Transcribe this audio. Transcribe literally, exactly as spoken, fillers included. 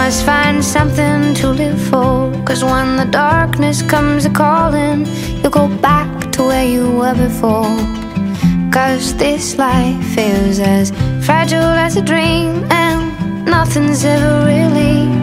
must find something to live for, 'cause when the darkness comes a-calling, you'll go back to where you were before. 'Cause this life is as fragile as a dream, and nothing's ever really